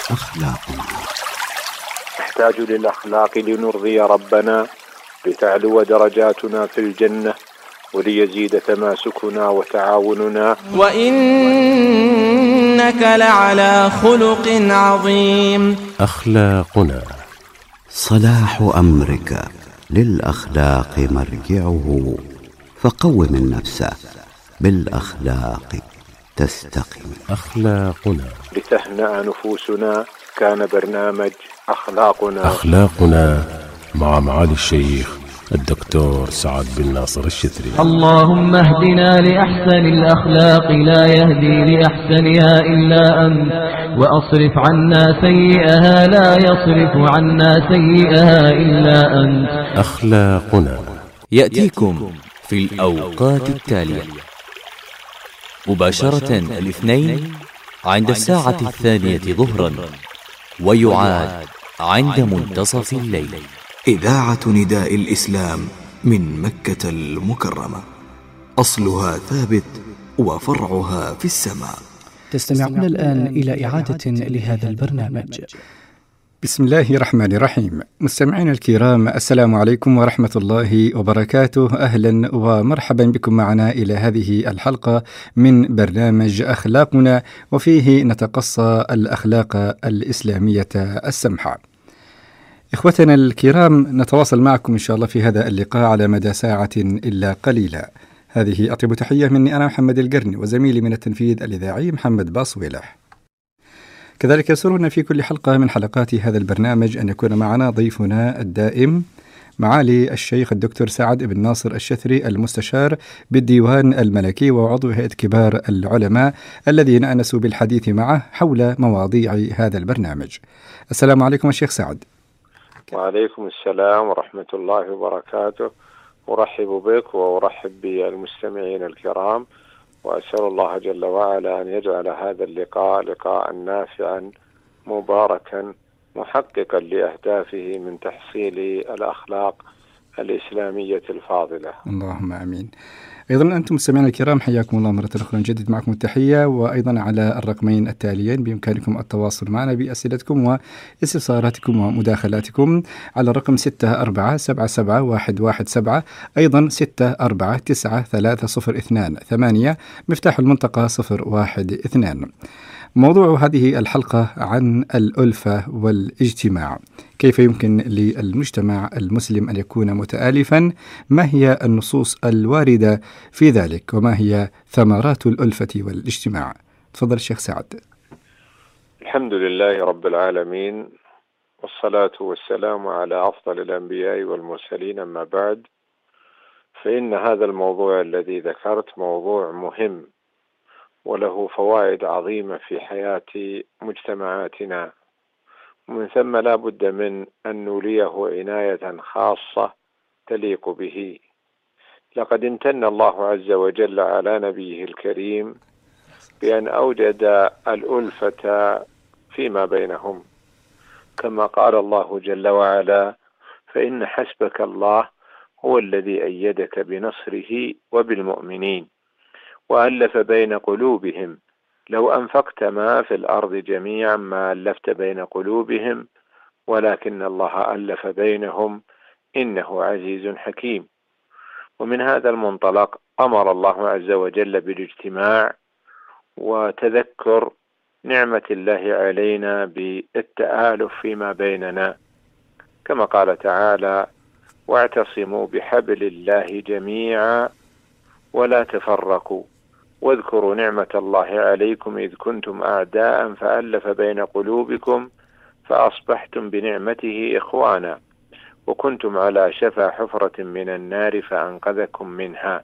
أخلاقنا. نحتاج للأخلاق لنرضي ربنا، لتعلو درجاتنا في الجنة، وليزيد تماسكنا وتعاوننا. وإنك لعلى خلق عظيم. أخلاقنا. صلاح أمرك للأخلاق مرجعه، فقوم النفس بالأخلاق تستقم. أخلاقنا. لتهنأ نفوسنا كان برنامج أخلاقنا مع معالي الشيخ الدكتور سعد بن ناصر الشتري. اللهم اهدنا لأحسن الأخلاق، لا يهدي لأحسنها إلا أنت، وأصرف عنا سيئها، لا يصرف عنا سيئها إلا أنت. أخلاقنا يأتيكم في الأوقات التالية: مباشرة الاثنين عند الساعة 2 ظهرا، ويعاد عند منتصف الليل. إذاعة نداء الإسلام من مكة المكرمة، أصلها ثابت وفرعها في السماء. تستمعون الآن إلى إعادة لهذا البرنامج. بسم الله الرحمن الرحيم. مستمعين الكرام، السلام عليكم ورحمة الله وبركاته. أهلا ومرحبا بكم معنا إلى هذه الحلقة من برنامج أخلاقنا، وفيه نتقصى الأخلاق الإسلامية السمحة. إخوتنا الكرام، نتواصل معكم إن شاء الله في هذا اللقاء على مدى ساعة إلا قليلة. هذه أطيب تحية مني أنا محمد القرني، وزميلي من التنفيذ الإذاعي محمد باصويلح. كذلك يسرنا في كل حلقة من حلقات هذا البرنامج أن يكون معنا ضيفنا الدائم معالي الشيخ الدكتور سعد بن ناصر الشتري، المستشار بالديوان الملكي وعضو هيئة كبار العلماء، الذي نأنس بالحديث معه حول مواضيع هذا البرنامج. السلام عليكم الشيخ سعد. وعليكم السلام ورحمة الله وبركاته. أرحب بك وأرحب بالمستمعين الكرام، وأسأل الله جل وعلا أن يجعل هذا اللقاء لقاء نافعا مباركا محققا لأهدافه من تحصيل الأخلاق الإسلامية الفاضلة. اللهم آمين. أيضا أنتم مستمعين الكرام، حياكم الله مرة أخرى، نجدد معكم التحية، وأيضا على الرقمين التاليين بإمكانكم التواصل معنا بأسئلتكم واستفساراتكم ومداخلاتكم على الرقم 64777117، أيضا 64930228، مفتاح المنطقة 012. موضوع هذه الحلقة عن الألفة والاجتماع. كيف يمكن للمجتمع المسلم أن يكون متآلفا؟ ما هي النصوص الواردة في ذلك؟ وما هي ثمرات الألفة والاجتماع؟ تفضل الشيخ سعد. الحمد لله رب العالمين، والصلاة والسلام على أفضل الأنبياء والمرسلين، أما بعد، فإن هذا الموضوع الذي ذكرت موضوع مهم وله فوائد عظيمة في حياة مجتمعاتنا، ومن ثم لا بد من أن نوليه عناية خاصة تليق به. لقد امتن الله عز وجل على نبيه الكريم بأن أوجد الألفة فيما بينهم، كما قال الله جل وعلا: فإن حسبك الله هو الذي أيدك بنصره وبالمؤمنين وألف بين قلوبهم لو أنفقت ما في الأرض جميعا ما ألفت بين قلوبهم ولكن الله ألف بينهم إنه عزيز حكيم. ومن هذا المنطلق أمر الله عز وجل بالاجتماع وتذكر نعمة الله علينا بالتآلف فيما بيننا، كما قال تعالى: واعتصموا بحبل الله جميعا ولا تفرقوا واذكروا نعمة الله عليكم إذ كنتم أعداء فألف بين قلوبكم فأصبحتم بنعمته إخوانا وكنتم على شفا حفرة من النار فأنقذكم منها.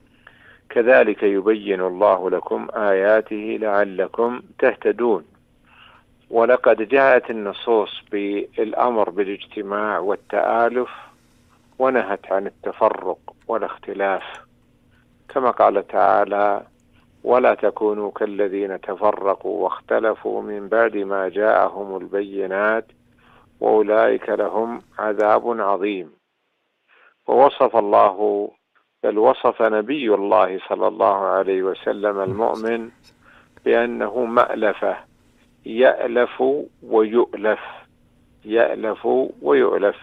كذلك يبين الله لكم آياته لعلكم تهتدون. ولقد جاءت النصوص بالأمر بالاجتماع والتآلف ونهت عن التفرق والاختلاف، كما قال تعالى: ولا تكونوا كالذين تفرقوا واختلفوا من بعد ما جاءهم البينات وأولئك لهم عذاب عظيم. ووصف الله، بل وصف نبي الله صلى الله عليه وسلم المؤمن بأنه مألفة، يألف ويؤلف، يألف ويؤلف.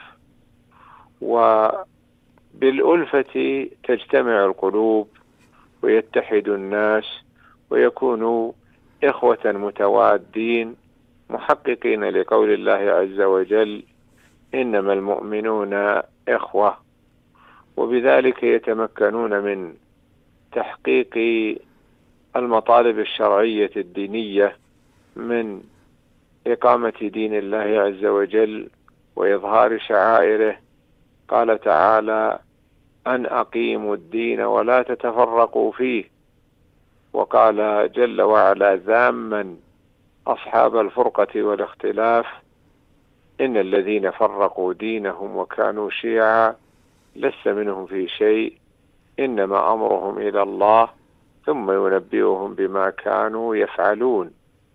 وبالألفة تجتمع القلوب ويتحد الناس ويكونوا إخوة متوادين محققين لقول الله عز وجل: إنما المؤمنون إخوة. وبذلك يتمكنون من تحقيق المطالب الشرعية الدينية من إقامة دين الله عز وجل وإظهار شعائره. قال تعالى: أن أقيموا الدين ولا تتفرقوا فيه. وقال جل وعلا ذاما أصحاب الفرقة والاختلاف: إن الذين فرقوا دينهم وكانوا شيعا لست منهم في شيء إنما أمرهم إلى الله ثم ينبئهم بما كانوا يفعلون.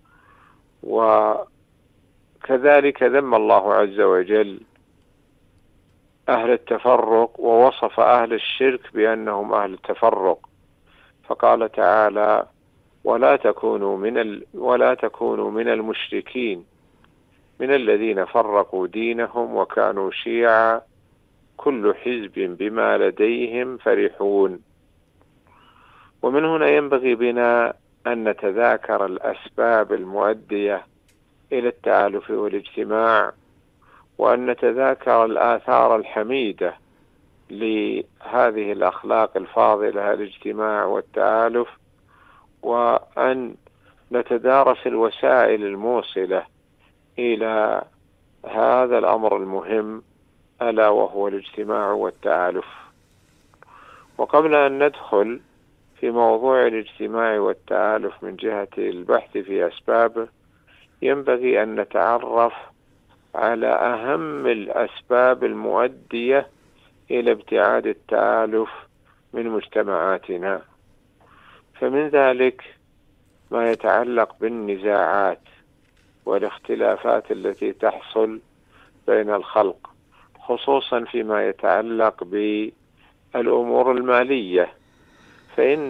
وكذلك ذم الله عز وجل أهل التفرق ووصف أهل الشرك بأنهم أهل التفرق، فقال تعالى: ولا تكونوا من المشركين من الذين فرقوا دينهم وكانوا شيعا كل حزب بما لديهم فرحون. ومن هنا ينبغي بنا أن نتذاكر الأسباب المؤدية إلى التآلف والاجتماع، وأن نتذاكر الآثار الحميدة لهذه الأخلاق الفاضلة الاجتماع والتآلف، وأن نتدارس الوسائل الموصلة إلى هذا الأمر المهم ألا وهو الاجتماع والتآلف. وقبل أن ندخل في موضوع الاجتماع والتآلف من جهة البحث في أسبابه، ينبغي أن نتعرف على أهم الأسباب المؤدية إلى ابتعاد التآلف من مجتمعاتنا. فمن ذلك ما يتعلق بالنزاعات والاختلافات التي تحصل بين الخلق، خصوصا فيما يتعلق بالأمور المالية، فإن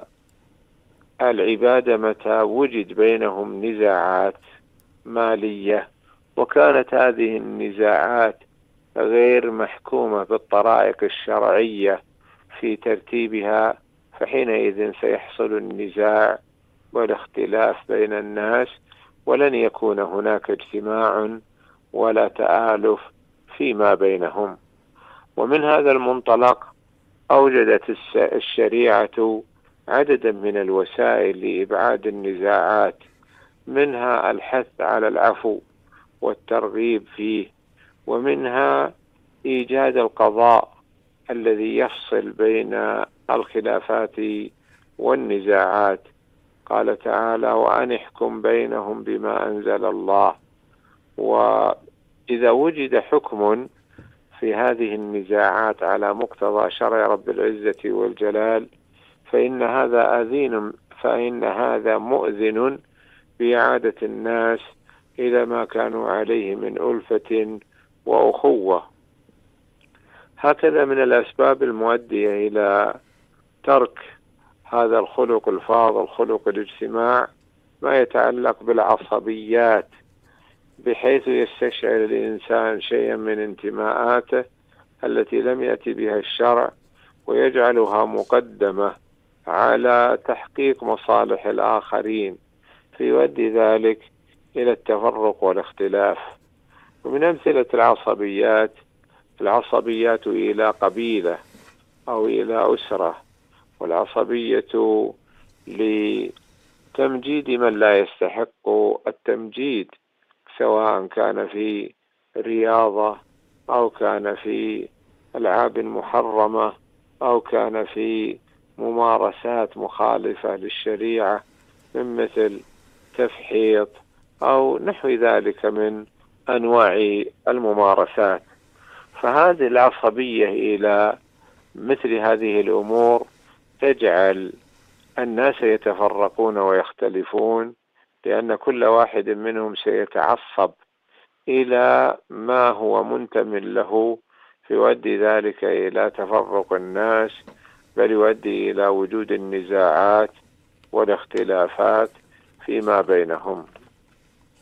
العباد متى وجد بينهم نزاعات مالية وكانت هذه النزاعات غير محكومة بالطرائق الشرعية في ترتيبها، فحينئذ سيحصل النزاع والاختلاف بين الناس، ولن يكون هناك اجتماع ولا تآلف فيما بينهم. ومن هذا المنطلق أوجدت الشريعة عددا من الوسائل لإبعاد النزاعات، منها الحث على العفو والترغيب فيه، ومنها إيجاد القضاء الذي يفصل بين الخلافات والنزاعات. قال تعالى: وأن احكم بينهم بما أنزل الله. وإذا وجد حكم في هذه النزاعات على مقتضى شرع رب العزة والجلال فإن هذا مؤذن بإعادة الناس إلى ما كانوا عليه من ألفة وأخوة. هكذا من الأسباب المؤدية إلى ترك هذا الخلق الفاضل، خلق الاجتماع، ما يتعلق بالعصبيات، بحيث يستشعر الإنسان شيئا من انتماءاته التي لم يأتي بها الشرع ويجعلها مقدمة على تحقيق مصالح الآخرين، فيؤدي ذلك إلى التفرق والاختلاف. ومن أمثلة العصبيات إلى قبيلة أو إلى أسرة، والعصبية لتمجيد من لا يستحق التمجيد، سواء كان في رياضة أو كان في ألعاب محرمة أو كان في ممارسات مخالفة للشريعة من مثل تفحيط أو نحو ذلك من أنواع الممارسات. فهذه العصبية إلى مثل هذه الأمور تجعل الناس يتفرقون ويختلفون، لأن كل واحد منهم سيتعصب إلى ما هو منتمٍ له، فيؤدي ذلك إلى تفرق الناس، بل يؤدي إلى وجود النزاعات والاختلافات فيما بينهم.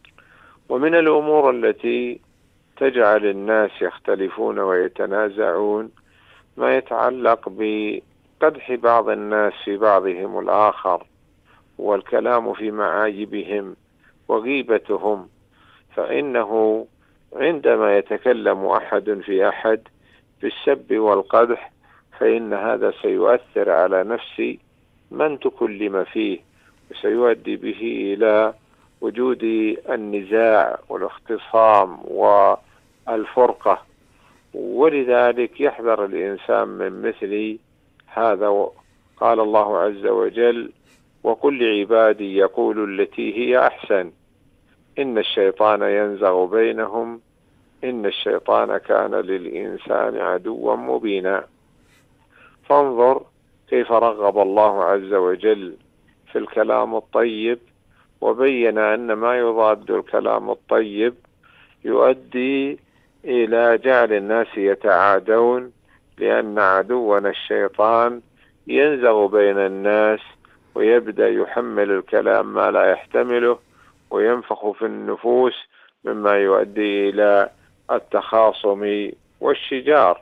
ومن الأمور التي تجعل الناس يختلفون ويتنازعون ما يتعلق بقدح بعض الناس في بعضهم الآخر، والكلام في معايبهم وغيبتهم. فإنه عندما يتكلم أحد في أحد بالسب والقدح فإن هذا سيؤثر على نفس من تكلم فيه، وسيؤدي به إلى وجود النزاع والاختصام والفرقة. ولذلك يحذر الإنسان من مثل هذا. قال الله عز وجل: وكل عبادي يقول التي هي أحسن إن الشيطان ينزغ بينهم إن الشيطان كان للإنسان عدوا مبينا. فانظر كيف رغب الله عز وجل في الكلام الطيب، وبين أن ما يضاد الكلام الطيب يؤدي إلى جعل الناس يتعادون، لأن عدونا الشيطان ينزغ بين الناس ويبدأ يحمل الكلام ما لا يحتمله وينفخ في النفوس مما يؤدي إلى التخاصم والشجار.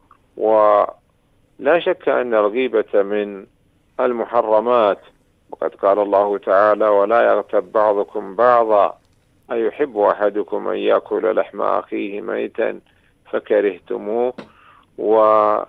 ولا شك أن الغيبة من المحرمات، وقد قال الله تعالى: ولا يغتب بعضكم بعضا أيحب أحدكم أن يأكل لحم أخيه ميتا فكرهتموه. وفي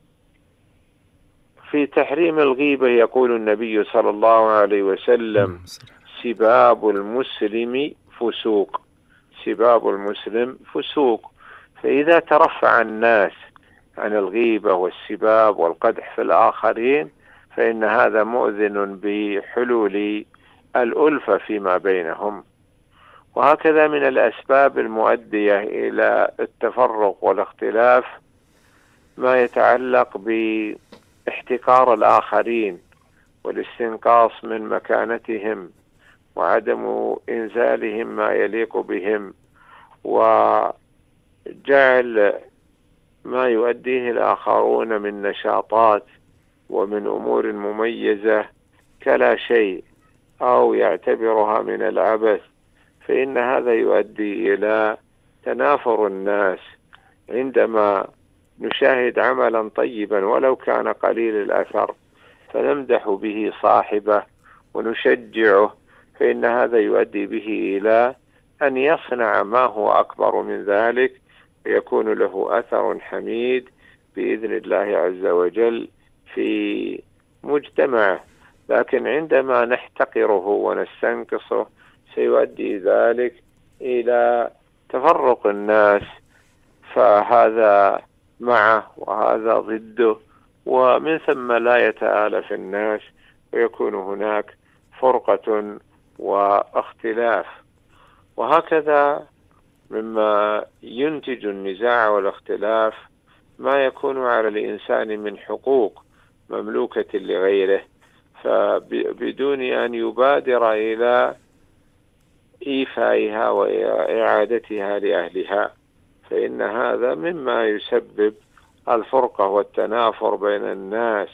تحريم الغيبة يقول النبي صلى الله عليه وسلم: سباب المسلم فسوق، سباب المسلم فسوق. فإذا ترفع الناس عن الغيبة والسباب والقدح في الآخرين فإن هذا مؤذن بحلول الألفة فيما بينهم. وهكذا من الأسباب المؤدية إلى التفرق والاختلاف ما يتعلق باحتقار الآخرين والاستنقاص من مكانتهم وعدم إنزالهم ما يليق بهم، وجعل ما يؤديه الآخرون من نشاطات ومن أمور مميزة كلا شيء أو يعتبرها من العبث، فإن هذا يؤدي إلى تنافر الناس. عندما نشاهد عملا طيبا ولو كان قليل الأثر فنمدح به صاحبه ونشجعه، فإن هذا يؤدي به إلى أن يصنع ما هو أكبر من ذلك ويكون له أثر حميد بإذن الله عز وجل في مجتمعه. لكن عندما نحتقره ونستنقصه سيؤدي ذلك إلى تفرق الناس، فهذا معه وهذا ضده، ومن ثم لا يتآلف الناس ويكون هناك فرقة واختلاف. وهكذا مما ينتج النزاع والاختلاف ما يكون على الإنسان من حقوق مملوكة لغيره، فبدون أن يبادر إلى إيفائها وإعادتها لأهلها فإن هذا مما يسبب الفرقة والتنافر بين الناس.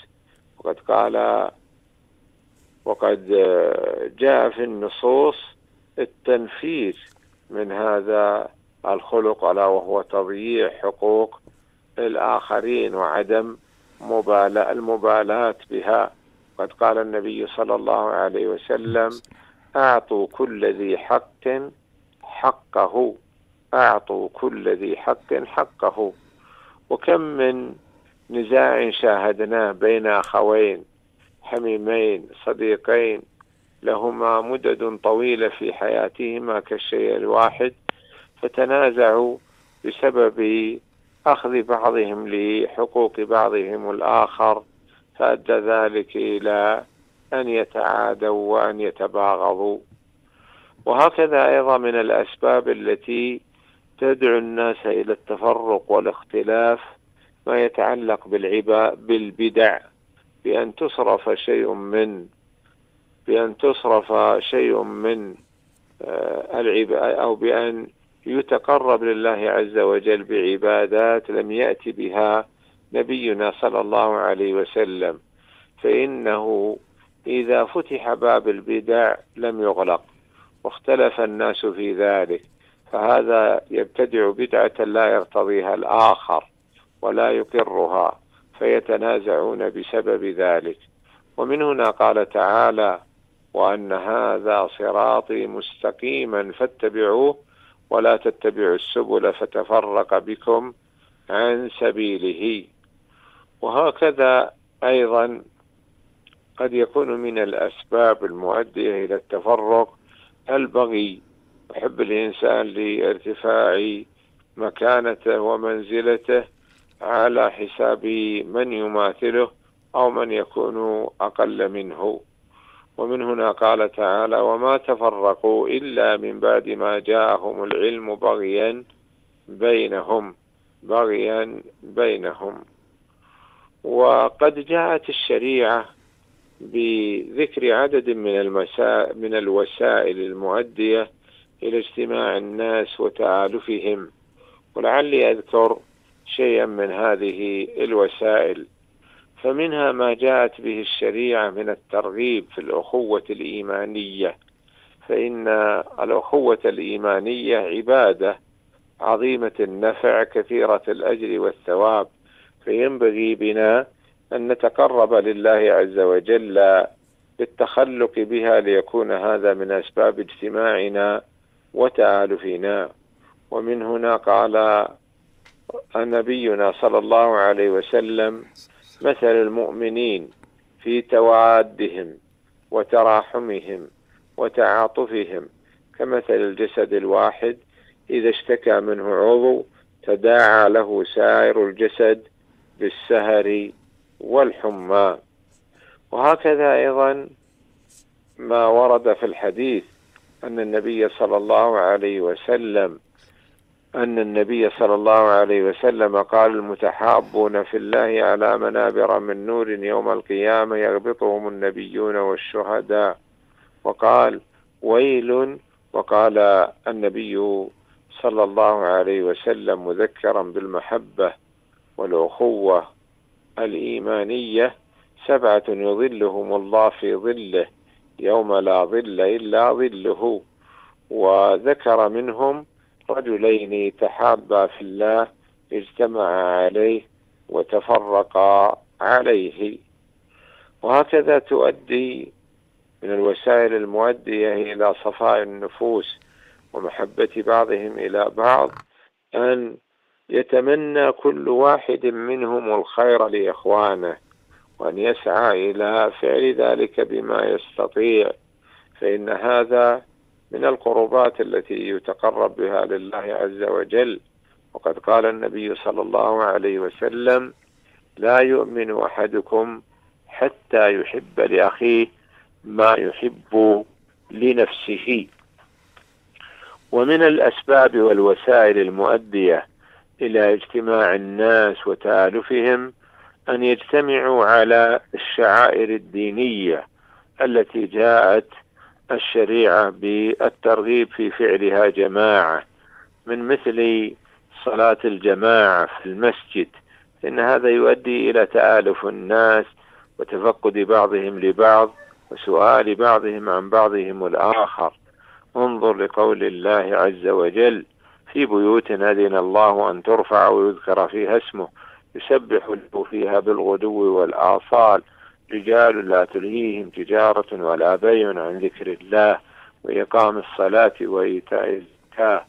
وقد جاء في النصوص التنفير من هذا الخلق، ألا وهو تضييع حقوق الآخرين وعدم المبالاة بها. قد قال النبي صلى الله عليه وسلم: أعطوا كل ذي حق حقه، أعطوا كل ذي حق حقه. وكم من نزاع شاهدناه بين أخوين حميمين صديقين لهما مدد طويلة في حياتهما كالشيء الواحد، فتنازعوا بسبب أخذ بعضهم لحقوق بعضهم الآخر، فأدى ذلك إلى أن يتعادوا وأن يتباغضوا. وهكذا أيضا من الأسباب التي تدعو الناس إلى التفرق والاختلاف ما يتعلق بالبدع، بأن تصرف شيء من أو بأن يتقرب لله عز وجل بعبادات لم يأتي بها نبينا صلى الله عليه وسلم، فإنه إذا فتح باب البدع لم يغلق واختلف الناس في ذلك، فهذا يبتدع بدعة لا يرتضيها الآخر ولا يقرها، فيتنازعون بسبب ذلك. ومن هنا قال تعالى: وأن هذا صراطي مستقيما فاتبعوه ولا تتبعوا السبل فتفرق بكم عن سبيله. وهكذا أيضا قد يكون من الأسباب المؤدية إلى التفرق البغي، يحب الإنسان لارتفاع مكانته ومنزلته على حساب من يماثله أو من يكون أقل منه. ومن هنا قال تعالى: وما تفرقوا إلا من بعد ما جاءهم العلم بغيا بينهم. وقد جاءت الشريعة بذكر عدد من الوسائل المؤدية إلى اجتماع الناس وتآلفهم، ولعلي أذكر شيئا من هذه الوسائل. فمنها ما جاءت به الشريعة من الترغيب في الأخوة الإيمانية، فإن الأخوة الإيمانية عبادة عظيمة النفع كثيرة الأجر والثواب، فينبغي بنا أن نتقرب لله عز وجل بالتخلق بها ليكون هذا من أسباب اجتماعنا وتآلفنا. ومن هنا قال نبينا صلى الله عليه وسلم: مثل المؤمنين في توادهم وتراحمهم وتعاطفهم كمثل الجسد الواحد إذا اشتكى منه عضو تداعى له سائر الجسد بالسهر والحمى. وهكذا أيضا ما ورد في الحديث أن النبي صلى الله عليه وسلم قال: المتحابون في الله على منابر من نور يوم القيامة يغبطهم النبيون والشهداء. وقال: ويل. وقال النبي صلى الله عليه وسلم مذكرا بالمحبة والأخوة الإيمانية: 7 يظلهم الله في ظله يوم لا ظل إلا ظله. وذكر منهم رجلين تحابا في الله اجتمعا عليه وتفرقا عليه. وهكذا تؤدي من الوسائل المؤدية إلى صفاء النفوس ومحبة بعضهم إلى بعض أن يتمنى كل واحد منهم الخير لإخوانه، وأن يسعى إلى فعل ذلك بما يستطيع، فإن هذا من القربات التي يتقرب بها لله عز وجل. وقد قال النبي صلى الله عليه وسلم: لا يؤمن أحدكم حتى يحب لأخيه ما يحب لنفسه. ومن الأسباب والوسائل المؤدية إلى اجتماع الناس وتآلفهم أن يجتمعوا على الشعائر الدينية التي جاءت الشريعة بالترغيب في فعلها جماعة، من مثل صلاة الجماعة في المسجد، إن هذا يؤدي إلى تآلف الناس وتفقد بعضهم لبعض وسؤال بعضهم عن بعضهم الآخر. انظر لقول الله عز وجل: في بيوت أذن الله أن ترفع ويذكر فيها اسمه يسبح له فيها بالغدو والآصال رجال لا تلهيهم تجارة ولا بيع عن ذكر الله وإقام الصلاة وإيتاء الزكاة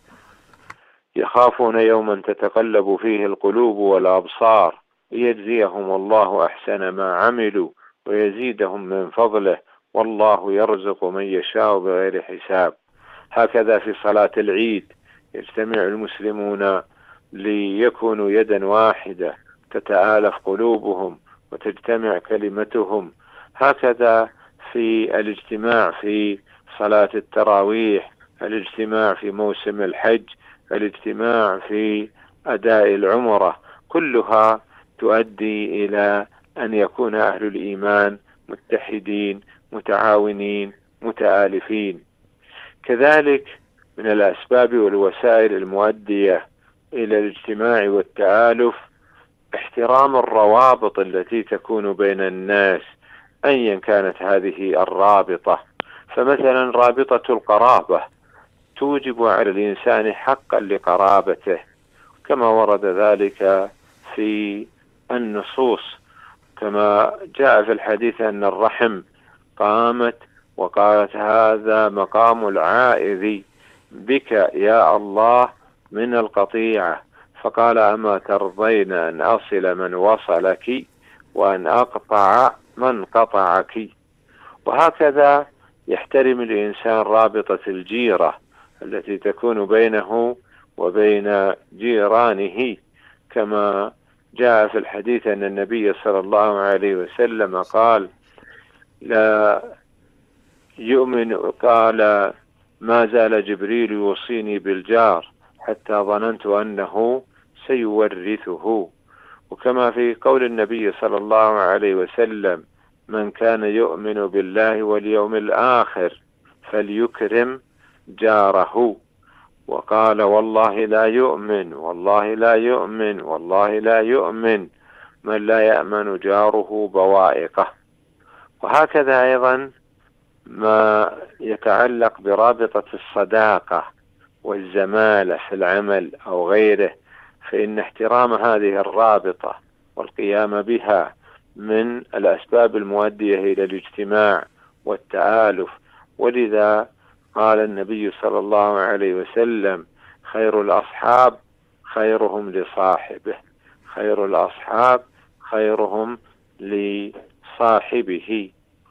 يخافون يوما تتقلب فيه القلوب والأبصار ليجزيهم الله أحسن ما عملوا ويزيدهم من فضله والله يرزق من يشاء بغير حساب. هكذا في صلاة العيد يجتمع المسلمون ليكونوا يدا واحدة تتآلف قلوبهم وتجتمع كلمتهم. هكذا في الاجتماع في صلاة التراويح، الاجتماع في موسم الحج، الاجتماع في أداء العمرة، كلها تؤدي إلى أن يكون أهل الإيمان متحدين متعاونين متآلفين. كذلك من الأسباب والوسائل المؤدية إلى الاجتماع والتآلف احترام الروابط التي تكون بين الناس أيا كانت هذه الرابطة. فمثلا رابطة القرابة توجب على الإنسان حقا لقرابته، كما ورد ذلك في النصوص، كما جاء في الحديث أن الرحم قامت وقالت: هذا مقام العائذ بك يا الله من القطيعة، فقال: أما ترضين أن أصل من وصلك وأن أقطع من قطعك. وهكذا يحترم الإنسان رابطة الجيرة التي تكون بينه وبين جيرانه، كما جاء في الحديث أن النبي صلى الله عليه وسلم قال: لا يؤمن، قال: ما زال جبريل يوصيني بالجار حتى ظننت أنه سيورثه. وكما في قول النبي صلى الله عليه وسلم: من كان يؤمن بالله واليوم الآخر فليكرم جاره. وقال: والله لا يؤمن، والله لا يؤمن، والله لا يؤمن من لا يأمن جاره بوائقه. وهكذا أيضا ما يتعلق برابطة الصداقة والزمالة في العمل أو غيره، فإن احترام هذه الرابطة والقيام بها من الأسباب المؤدية إلى الاجتماع والتآلف. ولذا قال النبي صلى الله عليه وسلم: خير الأصحاب خيرهم لصاحبه، خير الأصحاب خيرهم لصاحبه.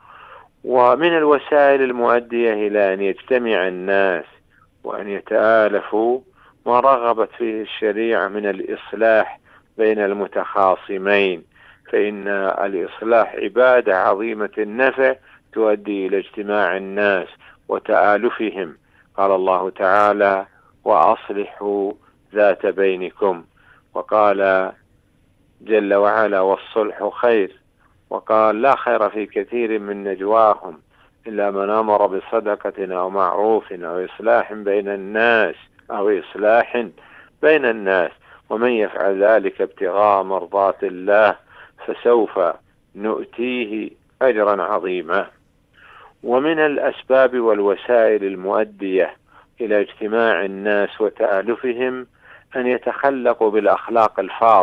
ومن الوسائل المؤدية إلى أن يجتمع الناس وأن يتآلفوا ما رغبت فيه الشريعة من الإصلاح بين المتخاصمين، فإن الإصلاح عبادة عظيمة النفع تؤدي إلى اجتماع الناس وتآلفهم. قال الله تعالى: وأصلحوا ذات بينكم. وقال جل وعلا: والصلح خير. وقال: لا خير في كثير من نجواهم إلا من أمر بصدقة أو معروف أو إصلاح بين الناس ومن يفعل ذلك ابتغاء مرضات الله فسوف نؤتيه أجرا عظيما. ومن الأسباب والوسائل المؤدية إلى اجتماع الناس وتآلفهم أن يتخلقوا بالأخلاق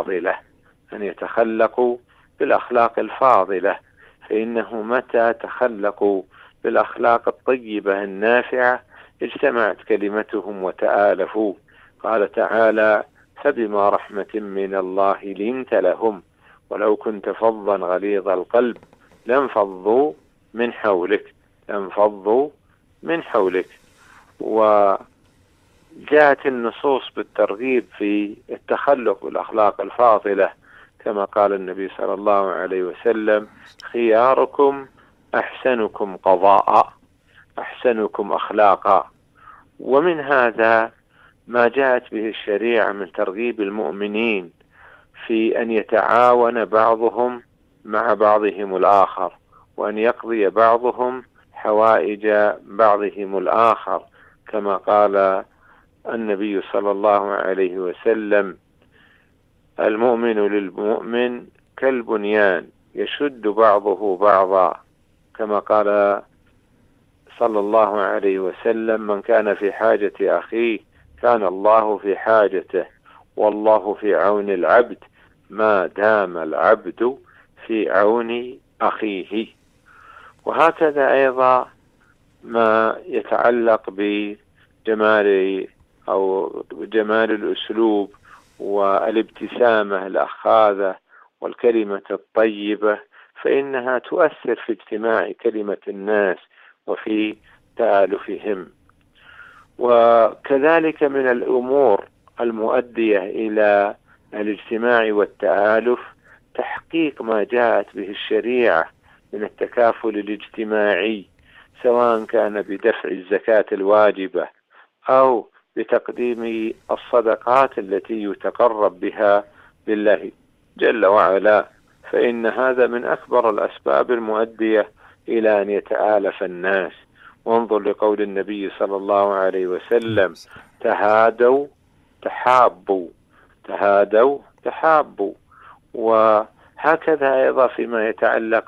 الفاضلة، فإنه متى تخلقوا بالأخلاق الطيبة النافعة اجتمعت كلمتهم وتآلفوا. قال تعالى: فبما رحمة من الله لنت لهم ولو كنت فظا غليظ القلب لانفضوا من حولك. وجاءت النصوص بالترغيب في التخلق بالأخلاق الفاضلة، كما قال النبي صلى الله عليه وسلم: خياركم أحسنكم قضاء أحسنكم أخلاقا. ومن هذا ما جاءت به الشريعة من ترغيب المؤمنين في أن يتعاون بعضهم مع بعضهم الآخر، وأن يقضي بعضهم حوائج بعضهم الآخر، كما قال النبي صلى الله عليه وسلم: المؤمن للمؤمن كالبنيان يشد بعضه بعضا، كما قال صلى الله عليه وسلم: من كان في حاجة أخيه كان الله في حاجته، والله في عون العبد ما دام العبد في عون أخيه. وهكذا أيضا ما يتعلق بجمال الأسلوب والابتسامة الأخاذة والكلمة الطيبة، فإنها تؤثر في اجتماع كلمة الناس وفي تآلفهم. وكذلك من الأمور المؤدية إلى الاجتماع والتآلف تحقيق ما جاءت به الشريعة من التكافل الاجتماعي، سواء كان بدفع الزكاة الواجبة أو بتقديم الصدقات التي يتقرب بها لله جل وعلا، فإن هذا من أكبر الأسباب المؤدية إلى أن يتآلف الناس. وانظر لقول النبي صلى الله عليه وسلم: تهادوا تحابوا. وهكذا أيضا فيما يتعلق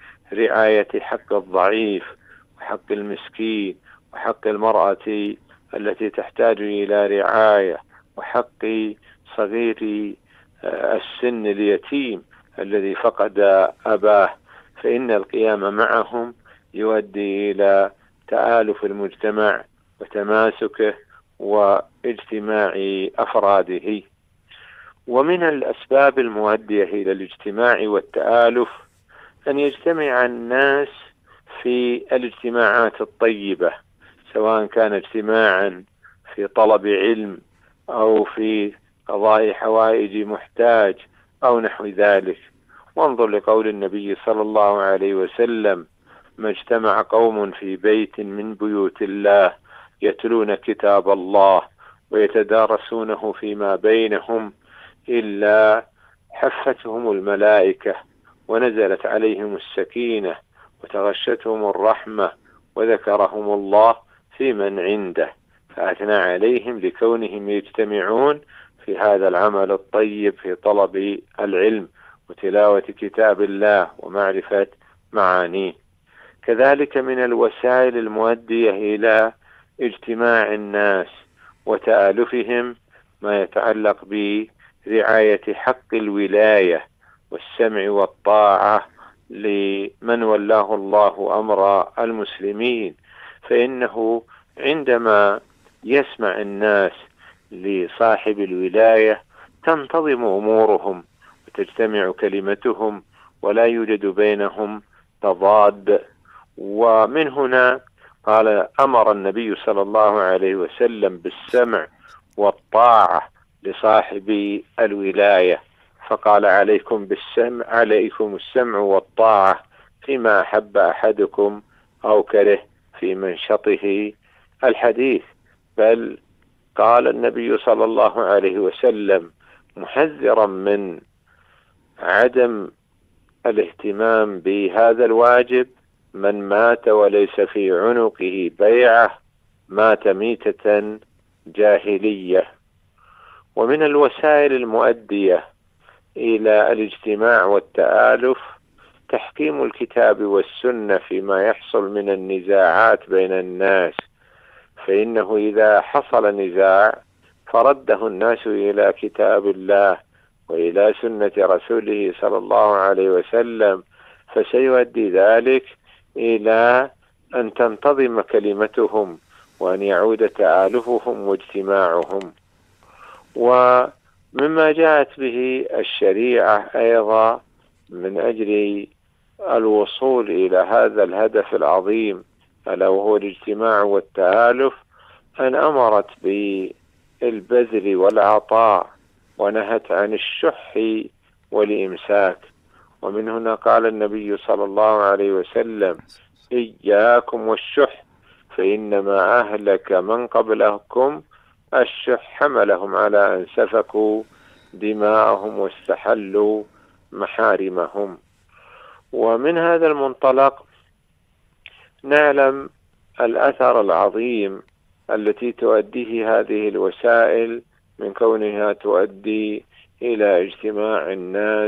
برعاية حق الضعيف وحق المسكين وحق المرأة التي تحتاج إلى رعاية، وحق صغير السن اليتيم الذي فقد أباه، فإن القيام معهم يؤدي إلى تآلف المجتمع وتماسكه واجتماع أفراده. ومن الأسباب المؤدية إلى الاجتماع والتآلف أن يجتمع الناس في الاجتماعات الطيبة، سواء كان اجتماعا في طلب علم أو في قضاء حوائج محتاج أو نحو ذلك. وانظر لقول النبي صلى الله عليه وسلم: ما اجتمع قوم في بيت من بيوت الله يتلون كتاب الله ويتدارسونه فيما بينهم إلا حفتهم الملائكة ونزلت عليهم السكينة وتغشتهم الرحمة وذكرهم الله في من عنده، فأثنى عليهم لكونهم يجتمعون في هذا العمل الطيب في طلب العلم وتلاوة كتاب الله ومعرفة معانيه. كذلك من الوسائل المؤدية إلى اجتماع الناس وتآلفهم ما يتعلق برعاية حق الولاية والسمع والطاعة لمن ولاه الله أمر المسلمين، فإنه عندما يسمع الناس لصاحب الولاية تنتظم أمورهم وتجتمع كلمتهم ولا يوجد بينهم تضاد. ومن هنا قال أمر النبي صلى الله عليه وسلم بالسمع والطاعة لصاحب الولاية، فقال: عليكم السمع والطاعة فيما أحب أحدكم أو كره في منشطه الحديث. بل قال النبي صلى الله عليه وسلم محذرا من عدم الاهتمام بهذا الواجب: من مات وليس في عنقه بيعة مات ميتة جاهلية. ومن الوسائل المؤدية إلى الاجتماع والتآلف تحكيم الكتاب والسنة فيما يحصل من النزاعات بين الناس، فإنه إذا حصل نزاع فرده الناس إلى كتاب الله وإلى سنة رسوله صلى الله عليه وسلم، فسيؤدي ذلك إلى أن تنتظم كلمتهم وأن يعود تآلفهم واجتماعهم. ومما جاءت به الشريعة أيضا من أجل الوصول إلى هذا الهدف العظيم ألا وهو الاجتماع والتآلف أن أمرت بالبذل والعطاء ونهت عن الشح والإمساك. ومن هنا قال النبي صلى الله عليه وسلم: إياكم والشح فإنما أهلك من قبلكم الشح حملهم على أن سفكوا دماءهم واستحلوا محارمهم. ومن هذا المنطلق نعلم الأثر العظيم التي تؤديه هذه الوسائل من كونها تؤدي إلى اجتماع الناس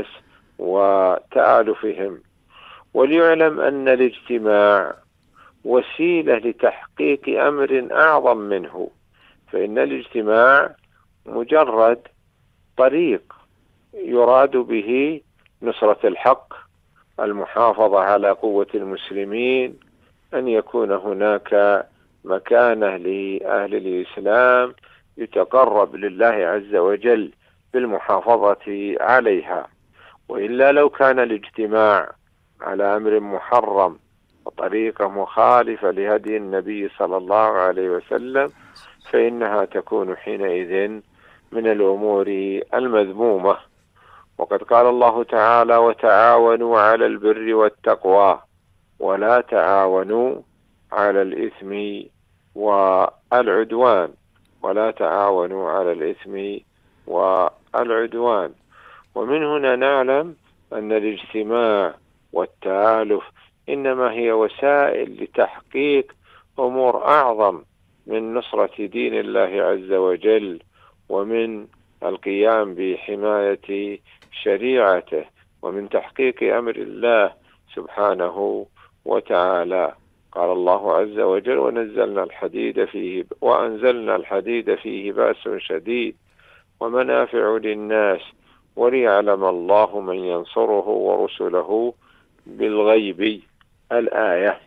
وتآلفهم. وليعلم أن الاجتماع وسيلة لتحقيق أمر أعظم منه، فإن الاجتماع مجرد طريق يراد به نصرة الحق، المحافظة على قوة المسلمين، أن يكون هناك مكانة لأهل الإسلام يتقرب لله عز وجل بالمحافظة عليها. وإلا لو كان الاجتماع على أمر محرم وطريقة مخالفة لهدي النبي صلى الله عليه وسلم فإنها تكون حينئذ من الأمور المذمومة. وقد قال الله تعالى: وتعاونوا على البر والتقوى ولا تعاونوا على الإثم والعدوان، ولا تعاونوا على الإثم والعدوان. ومن هنا نعلم أن الاجتماع والتآلف إنما هي وسائل لتحقيق أمور أعظم من نصرة دين الله عز وجل ومن القيام بحماية شريعته ومن تحقيق أمر الله سبحانه وتعالى. قال الله عز وجل: وأنزلنا الحديد فيه بأس شديد ومنافع للناس وليعلم الله من ينصره ورسله بالغيب. الآية.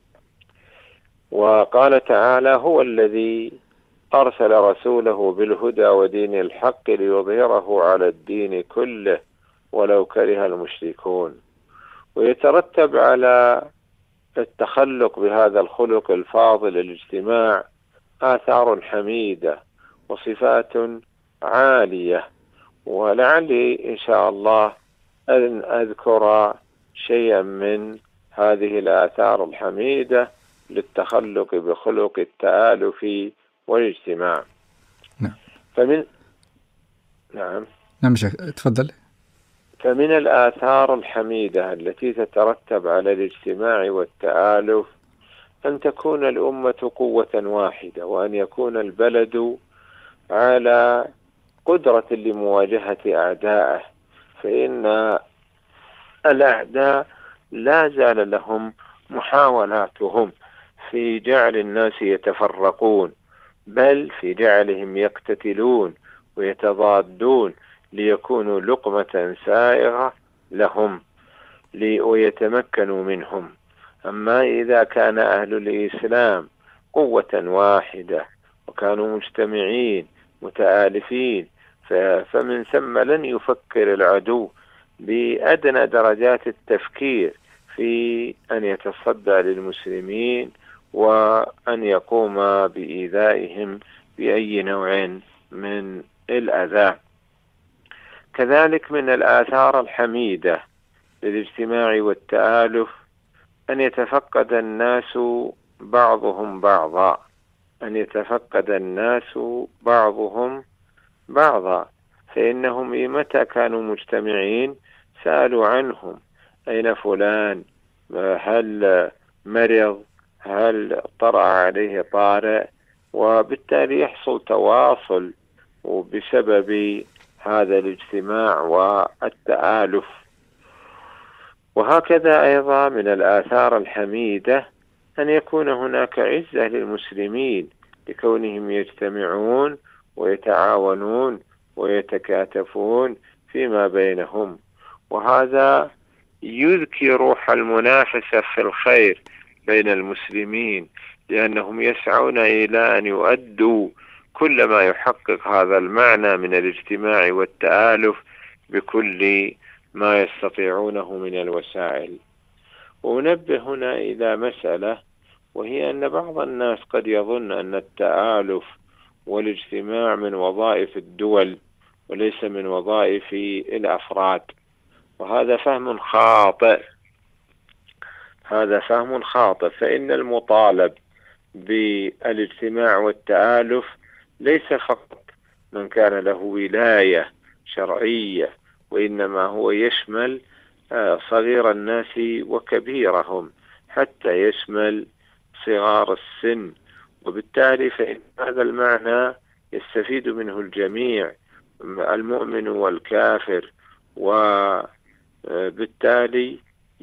وقال تعالى: هو الذي أرسل رسوله بالهدى ودين الحق ليظهره على الدين كله ولو كره المشركون. ويترتب على التخلق بهذا الخلق الفاضل الاجتماع آثار حميدة وصفات عالية، ولعلي إن شاء الله أن أذكر شيئا من هذه الآثار الحميدة للتخلق بخلق التآلف والاجتماع. نعم شيخ، تفضل. فمن الآثار الحميدة التي تترتب على الاجتماع والتآلف أن تكون الأمة قوة واحدة، وأن يكون البلد على قدرة لمواجهة أعدائه، فإن الأعداء لا زال لهم محاولاتهم في جعل الناس يتفرقون، بل في جعلهم يقتتلون ويتضادون ليكونوا لقمة سائغة لهم ويتمكنوا منهم. أما إذا كان أهل الإسلام قوة واحدة وكانوا مجتمعين متآلفين، فمن ثم لن يفكر العدو بأدنى درجات التفكير في أن يتصدى للمسلمين وأن يقوم بإيذائهم بأي نوع من الأذى. كذلك من الآثار الحميدة للاجتماع والتآلف أن يتفقد الناس بعضهم بعضا، فإنهم متى كانوا مجتمعين سألوا عنهم: أين فلان؟ هل مرض؟ هل طرأ عليه طارئ؟ وبالتالي يحصل تواصل بسبب هذا الاجتماع والتآلف. وهكذا أيضا من الآثار الحميدة أن يكون هناك عزة للمسلمين لكونهم يجتمعون ويتعاونون ويتكاتفون فيما بينهم، وهذا يذكي روح المنافسة في الخير بين المسلمين، لأنهم يسعون إلى أن يؤدوا كل ما يحقق هذا المعنى من الاجتماع والتآلف بكل ما يستطيعونه من الوسائل. ونبه هنا إلى مسألة، وهي أن بعض الناس قد يظن أن التآلف والاجتماع من وظائف الدول وليس من وظائف الأفراد، وهذا فهم خاطئ. فإن المطالب بالاجتماع والتآلف ليس فقط من كان له ولاية شرعية، وإنما هو يشمل صغير الناس وكبيرهم، حتى يشمل صغار السن، وبالتالي فإن هذا المعنى يستفيد منه الجميع، المؤمن والكافر، وبالتالي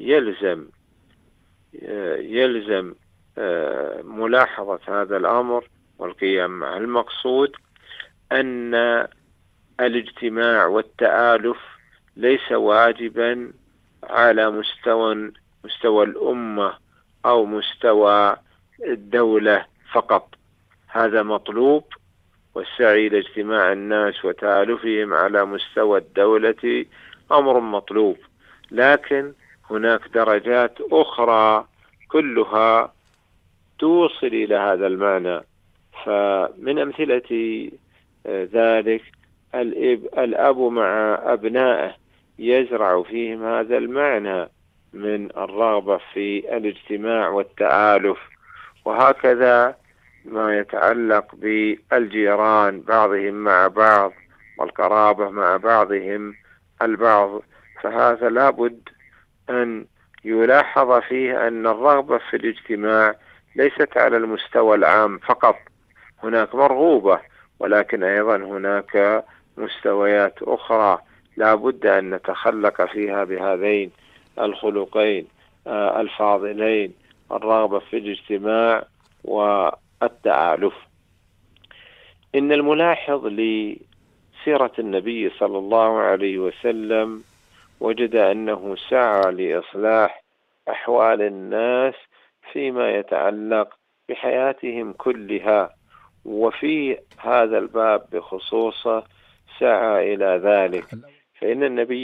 يلزم ملاحظة هذا الأمر والقيام مع المقصود أن الاجتماع والتآلف ليس واجبا على مستوى الأمة أو مستوى الدولة فقط، هذا مطلوب، والسعي لاجتماع الناس وتآلفهم على مستوى الدولة أمر مطلوب، لكن هناك درجات أخرى كلها توصل إلى هذا المعنى. فمن أمثلة ذلك الأب مع أبنائه يزرع فيهم هذا المعنى من الرغبة في الاجتماع والتآلف، وهكذا ما يتعلق بالجيران بعضهم مع بعض والقرابة مع بعضهم البعض، فهذا لابد أن يلاحظ فيه أن الرغبة في الاجتماع ليست على المستوى العام فقط، هناك مرغوبة، ولكن أيضا هناك مستويات أخرى لابد أن نتخلق فيها بهذين الخلقين الفاضلين الرغبة في الاجتماع والتآلف. إن الملاحظ لسيرة النبي صلى الله عليه وسلم وجد أنه سعى لإصلاح أحوال الناس فيما يتعلق بحياتهم كلها، وفي هذا الباب بخصوصه سعى إلى ذلك. فإن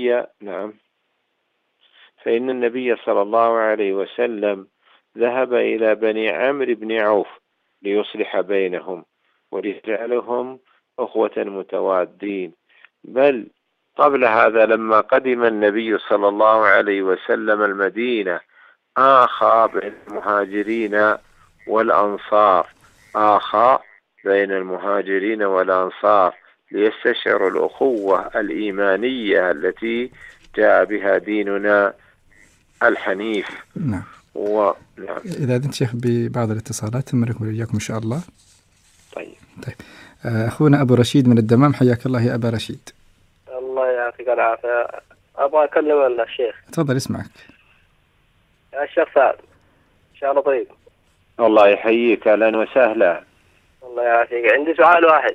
النبي صلى الله عليه وسلم ذهب إلى بني عمرو بن عوف ليصلح بينهم وليجعلهم أخوة متوادين. بل قبل هذا لما قدم النبي صلى الله عليه وسلم المدينة آخى بين المهاجرين والأنصار ليستشعروا الأخوة الإيمانية التي جاء بها ديننا الحنيف. نعم. نعم. إذا أذنت شيخ ببعض الاتصالات نمركم وإياكم إن شاء الله. طيب. أخونا أبو رشيد من الدمام، حياك الله يا أبا رشيد. الله يعطيك العافية. أبغى أكلم الشيخ. تفضل اسمعك. يا الشيخ سعد إن شاء الله طيب. الله يحييك، أهلا وسهلا. الله يعافيك. عندي سؤال واحد.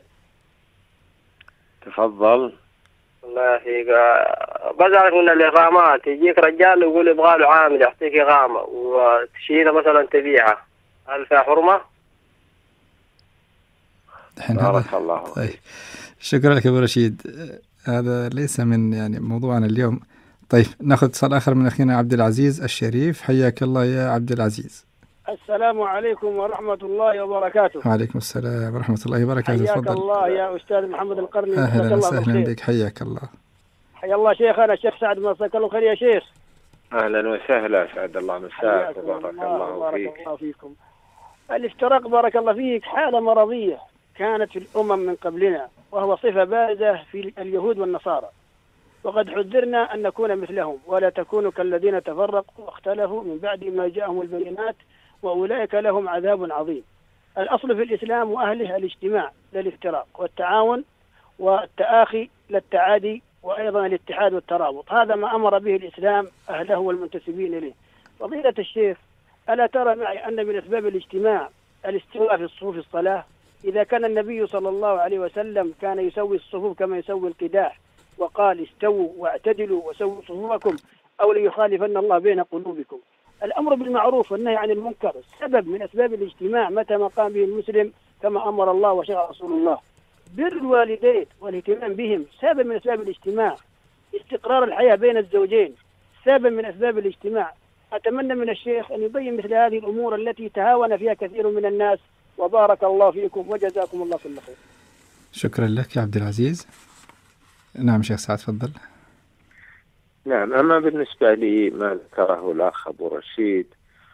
تفضل. الله يعافيك. بزعلك من الإغامات، يجيك رجال يقول يبغى له عامل يعطيك إغامة وتشيله مثلا تبيعه، هل فيها حرمة؟ بارك الله. طيب شكرا لك أبو رشيد، هذا ليس من موضوعنا اليوم. طيب ناخذ اتصال آخر من أخينا عبد العزيز الشريف، حياك الله يا عبد العزيز. السلام عليكم ورحمة الله وبركاته. وعليكم السلام ورحمة الله وبركاته. حياك الله يا أستاذ محمد القرني. أهلا وسهلا بك، حياك الله. حيا الله شيخنا الشيخ سعد، مساك الله خير يا شيخ. أهلا وسهلا، سعد الله مساك وبارك الله فيك. بارك الله فيكم. الافتراق بارك الله فيك حالة مرضية كانت في الأمم من قبلنا، وهو صفة بارزة في اليهود والنصارى، وقد حذرنا أن نكون مثلهم ولا تكونوا كالذين تفرقوا واختلفوا من بعد ما جاءهم البينات وأولئك لهم عذاب عظيم. الأصل في الإسلام وأهله الاجتماع لا الافتراق، والتعاون والتآخي لا التعادي، وأيضا الاتحاد والترابط. هذا ما أمر به الإسلام أهله والمنتسبين إليه. فضيلة الشيخ، ألا ترى معي أن من أسباب الاجتماع الاستواء في الصفوف الصلاة؟ إذا كان النبي صلى الله عليه وسلم كان يسوي الصفوف كما يسوي القداح، وقال استووا واعتدلوا وسووا صفوفكم أو ليخالفن الله بين قلوبكم. الأمر بالمعروف والنهي عن المنكر سبب من أسباب الاجتماع متى ما قام به المسلم كما أمر الله وشرع رسول الله. بر الوالدين والاهتمام بهم سبب من أسباب الاجتماع. استقرار الحياة بين الزوجين سبب من أسباب الاجتماع. أتمنى من الشيخ أن يبين مثل هذه الأمور التي تهاون فيها كثير من الناس، وبارك الله فيكم وجزاكم الله كل خير. شكرا لك يا عبد العزيز. نعم شيخ سعد تفضل. نعم، أما بالنسبة لي ما ذكره الأخ أبو رشيد،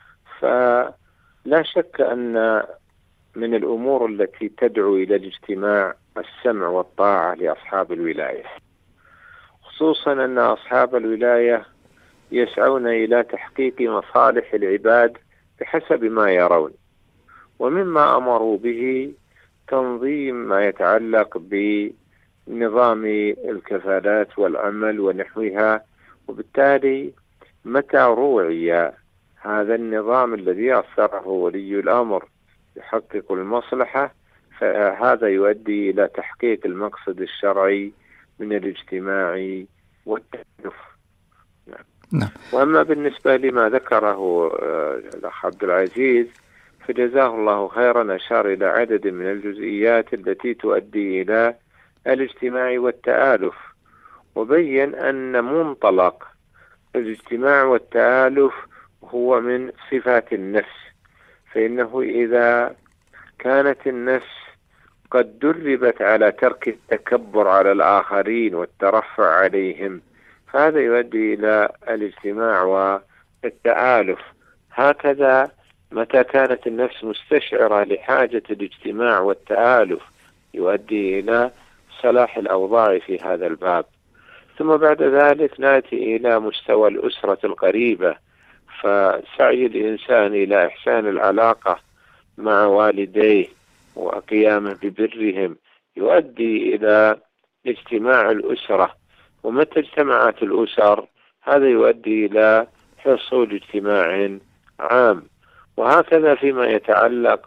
فلا شك أن من الأمور التي تدعو إلى الاجتماع السمع والطاعة لأصحاب الولاية، خصوصا أن أصحاب الولاية يسعون إلى تحقيق مصالح العباد بحسب ما يرون، ومما أمروا به تنظيم ما يتعلق بنظام الكفالات والعمل ونحوها. وبالتالي متى روعي هذا النظام الذي أصدره ولي الأمر يحقق المصلحة، فهذا يؤدي إلى تحقيق المقصد الشرعي من الاجتماع والتألف. نعم. وأما بالنسبة لما ذكره الأخ عبد العزيز فجزاه الله خيرا، أشار إلى عدد من الجزئيات التي تؤدي إلى الاجتماع والتآلف، وبين أن منطلق الاجتماع والتآلف هو من صفات النفس، فإنه إذا كانت النفس قد دربت على ترك التكبر على الآخرين والترفع عليهم، فهذا يؤدي إلى الاجتماع والتآلف. هكذا متى كانت النفس مستشعرة لحاجة الاجتماع والتآلف يؤدي إلى صلاح الأوضاع في هذا الباب. ثم بعد ذلك نأتي إلى مستوى الأسرة القريبة، فسعي الإنسان إلى إحسان العلاقة مع والديه وقيامه ببرهم يؤدي إلى اجتماع الأسرة. ومتى اجتمعت الأسر هذا يؤدي إلى حصول اجتماع عام. وهكذا فيما يتعلق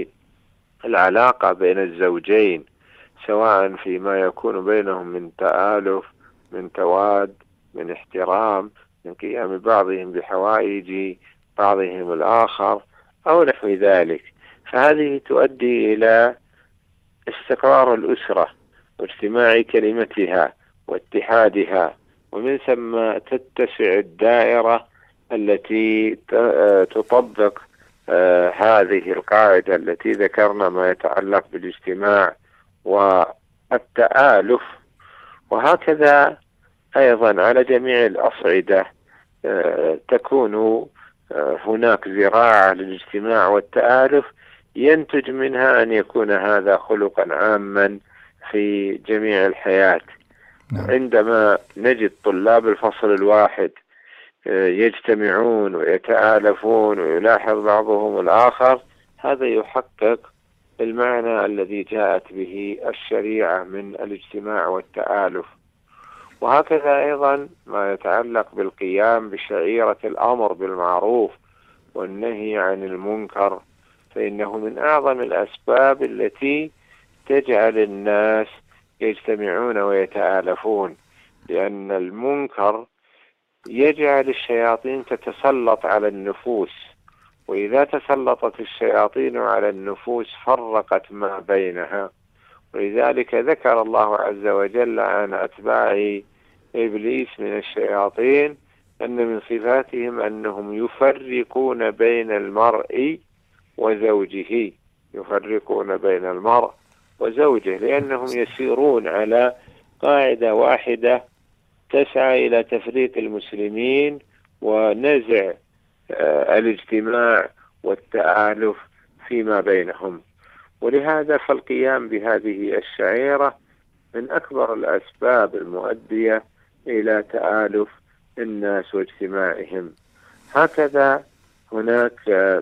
بالعلاقة بين الزوجين، سواء فيما يكون بينهم من تآلف، من تواد، من احترام، من قيام بعضهم بحوائج بعضهم الآخر أو نحو ذلك، فهذه تؤدي إلى استقرار الأسرة واجتماع كلمتها واتحادها، ومن ثم تتسع الدائرة التي تطبق هذه القاعدة التي ذكرنا ما يتعلق بالاجتماع والتآلف. وهكذا أيضا على جميع الأصعدة تكون هناك زراعة للاجتماع والتآلف ينتج منها أن يكون هذا خلقا عاما في جميع الحياة. عندما نجد طلاب الفصل الواحد يجتمعون ويتآلفون ويلاحظ بعضهم الآخر، هذا يحقق المعنى الذي جاءت به الشريعة من الاجتماع والتآلف. وهكذا أيضا ما يتعلق بالقيام بشعيرة الأمر بالمعروف والنهي عن المنكر، فإنه من أعظم الأسباب التي تجعل الناس يجتمعون ويتآلفون، لأن المنكر يجعل الشياطين تتسلط على النفوس، وإذا تسلطت الشياطين على النفوس فرقت ما بينها. ولذلك ذكر الله عز وجل عن أتباع إبليس من الشياطين أن من صفاتهم أنهم يفرقون بين المرء وزوجه، يفرقون بين المرء وزوجه، لأنهم يسيرون على قاعدة واحدة تسعى إلى تفريق المسلمين ونزع الاجتماع والتآلف فيما بينهم. ولهذا فالقيام بهذه الشعيرة من أكبر الأسباب المؤدية إلى تآلف الناس واجتماعهم. هكذا هناك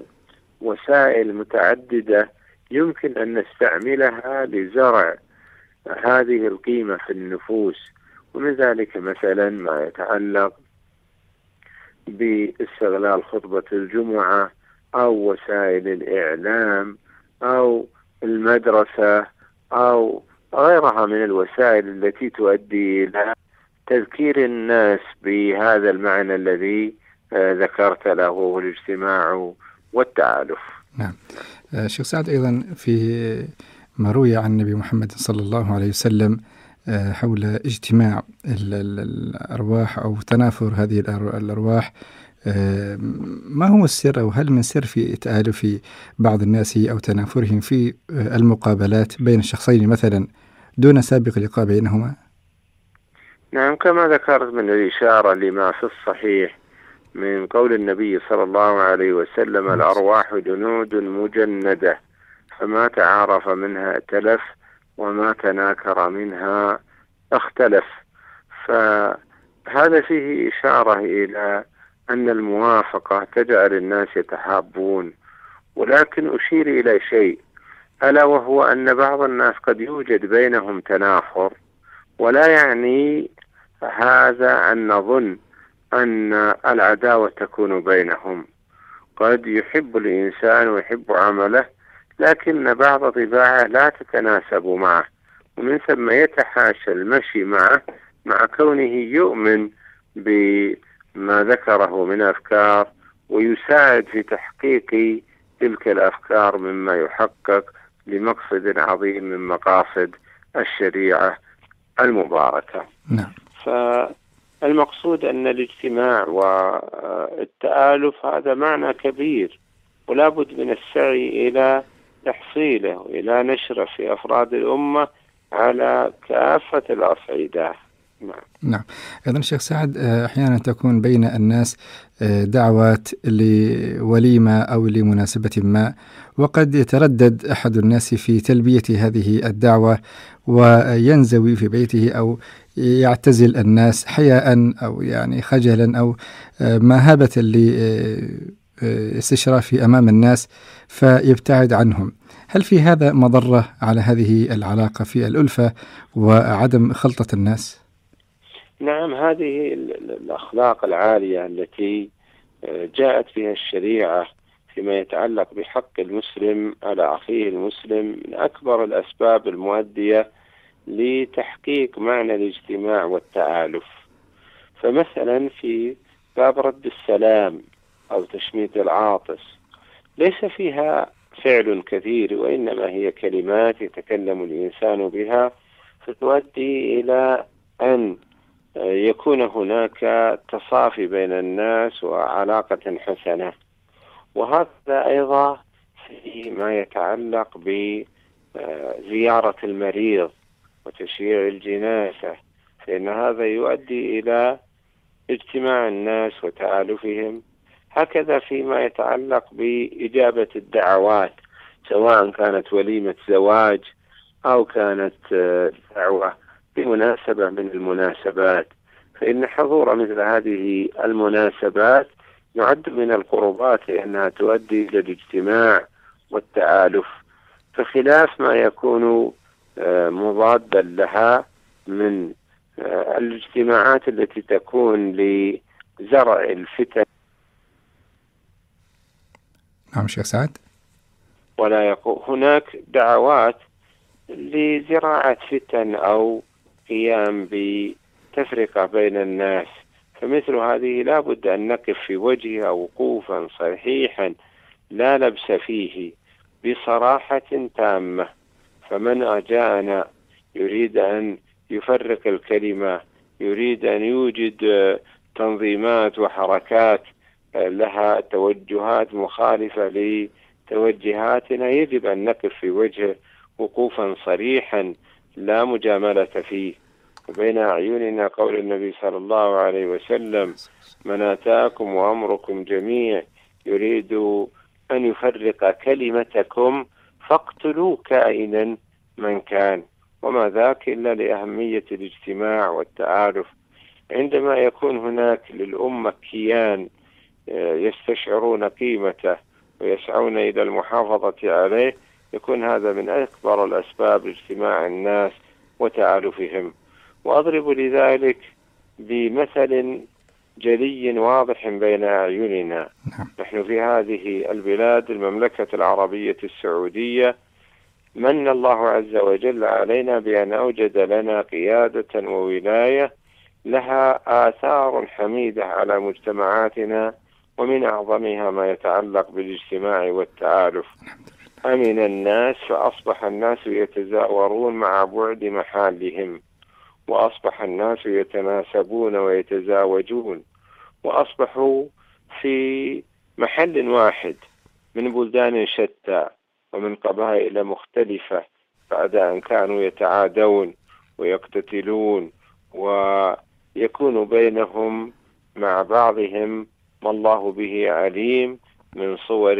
وسائل متعددة يمكن أن نستعملها لزرع هذه القيمة في النفوس، ومن ذلك مثلا ما يتعلق باستغلال خطبة الجمعة أو وسائل الإعلام أو المدرسة أو غيرها من الوسائل التي تؤدي إلى تذكير الناس بهذا المعنى الذي ذكرت له، هو الاجتماع والتآلف. نعم. شيخ سعد، أيضا في ما روي عن النبي محمد صلى الله عليه وسلم حول اجتماع الأرواح أو تنافر هذه الأرواح، ما هو السر أو هل من سر في تآلف بعض الناس أو تنافرهم في المقابلات بين الشخصين مثلا دون سابق لقاء بينهما؟ نعم، كما ذكرت من الإشارة لما في الصحيح من قول النبي صلى الله عليه وسلم: الأرواح جنود مجندة، فما تعارف منها ائتلف وما تناكر منها اختلف. فهذا فيه إشارة إلى أن الموافقة تجعل الناس يتحابون، ولكن أشير إلى شيء، ألا وهو أن بعض الناس قد يوجد بينهم تنافر، ولا يعني هذا أن نظن أن العداوة تكون بينهم. قد يحب الإنسان ويحب عمله، لكن بعض طباعه لا تتناسب معه، ومن ثم يتحاشى المشي معه مع كونه يؤمن بما ذكره من أفكار ويساعد في تحقيق تلك الأفكار مما يحقق لمقصد عظيم من مقاصد الشريعة المباركة. نعم. فالمقصود أن الاجتماع والتآلف هذا معنى كبير، ولا بد من السعي إلى تحصيله وإلى نشره في أفراد الأمة على كافة الأصعدة. نعم. أيضا شيخ سعد، أحيانا تكون بين الناس دعوات لوليمة أو لمناسبة ما، وقد يتردد أحد الناس في تلبية هذه الدعوة وينزوي في بيته أو يعتزل الناس حياء أو يعني خجلا أو مهابة لاستشرافه أمام الناس فيبتعد عنهم. هل في هذا مضرة على هذه العلاقة في الألفة وعدم خلطة الناس؟ نعم، هذه الأخلاق العالية التي جاءت بها الشريعة فيما يتعلق بحق المسلم على أخيه المسلم من أكبر الأسباب المؤدية لتحقيق معنى الاجتماع والتآلف. فمثلا في باب رد السلام أو تشميت العاطس ليس فيها فعل كثير، وإنما هي كلمات يتكلم الإنسان بها فتؤدي إلى أن يكون هناك تصافي بين الناس وعلاقة حسنة. وهذا أيضا فيما يتعلق بزيارة المريض وتشييع الجنازة، فإن هذا يؤدي إلى اجتماع الناس وتآلفهم. هكذا فيما يتعلق بإجابة الدعوات، سواء كانت وليمة زواج أو كانت دعوة بمناسبة من المناسبات، فإن حضور مثل هذه المناسبات يعد من القربات لأنها تؤدي إلى الاجتماع والتآلف، فخلاف ما يكون مضادا لها من الاجتماعات التي تكون لزرع الفتن. نعم شيخ سعد. ولا يكون هناك دعوات لزراعة فتن أو قيام بتفرقة بين الناس، فمثل هذه لا بد أن نقف في وجهها وقوفا صحيحا لا لبس فيه بصراحة تامة. فمن جاءنا يريد أن يفرق الكلمة، يريد أن يوجد تنظيمات وحركات لها توجهات مخالفة لتوجهاتنا، يجب أن نقف في وجهه وقوفا صريحا لا مجاملة فيه. وبين أعيننا قول النبي صلى الله عليه وسلم: من أتاكم وأمركم جميع يريد أن يفرق كلمتكم فاقتلوا كائنا من كان. وما ذاك إلا لأهمية الاجتماع والتعارف. عندما يكون هناك للأمة كيان يستشعرون قيمته ويسعون إلى المحافظة عليه، يكون هذا من أكبر الأسباب لاجتماع الناس وتآلفهم. وأضرب لذلك بمثل جلي واضح بين أعيننا. نحن في هذه البلاد المملكة العربية السعودية من الله عز وجل علينا بأن أوجد لنا قيادة وولاية لها آثار حميدة على مجتمعاتنا، ومن أعظمها ما يتعلق بالاجتماع والتآلف. أمن الناس فأصبح الناس يتزاورون مع بعد محلهم، وأصبح الناس يتناسبون ويتزاوجون، وأصبحوا في محل واحد من بلدان شتى ومن قبائل مختلفة، بعد أن كانوا يتعادون ويقتتلون ويكون بينهم مع بعضهم ما الله به عليم من صور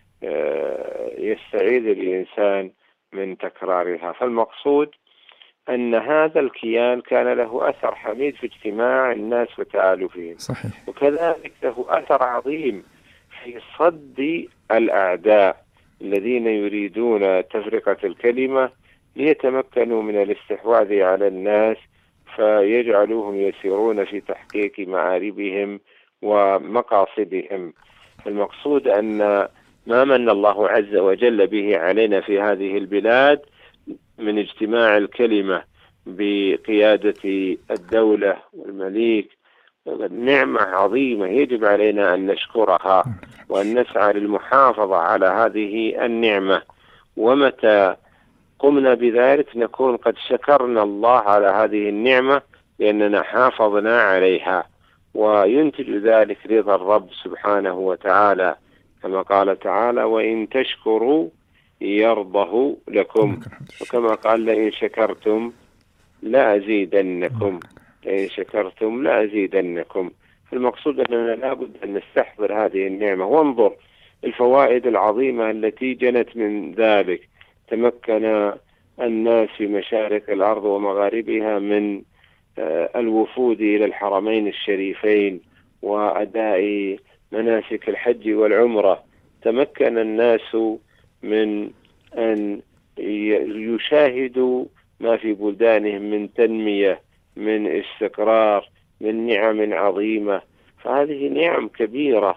يستعيذ الإنسان من تكرارها. فالمقصود أن هذا الكيان كان له أثر حميد في اجتماع الناس وتآلفهم، وكذلك له أثر عظيم في صد الأعداء الذين يريدون تفرقة الكلمة ليتمكنوا من الاستحواذ على الناس فيجعلوهم يسيرون في تحقيق مآربهم ومقاصدهم. المقصود أن ما من الله عز وجل به علينا في هذه البلاد من اجتماع الكلمة بقيادة الدولة والمليك نعمة عظيمة يجب علينا أن نشكرها وأن نسعى للمحافظة على هذه النعمة. ومتى قمنا بذلك نكون قد شكرنا الله على هذه النعمة لأننا حافظنا عليها، وينتج ذلك رضا الرب سبحانه وتعالى، كما قال تعالى: وإن تشكروا يرضه لكم، وكما قال: لئن شكرتم لأزيدنكم، لئن شكرتم لأزيدنكم. فالمقصود أننا لابد أن نستحضر هذه النعمة وانظر الفوائد العظيمة التي جنت من ذلك. تمكن الناس في مشارق الأرض ومغاربها من الوفود إلى الحرمين الشريفين وأداء مناسك الحج والعمرة. تمكن الناس من أن يشاهدوا ما في بلدانهم من تنمية، من استقرار، من نعم عظيمة. فهذه نعم كبيرة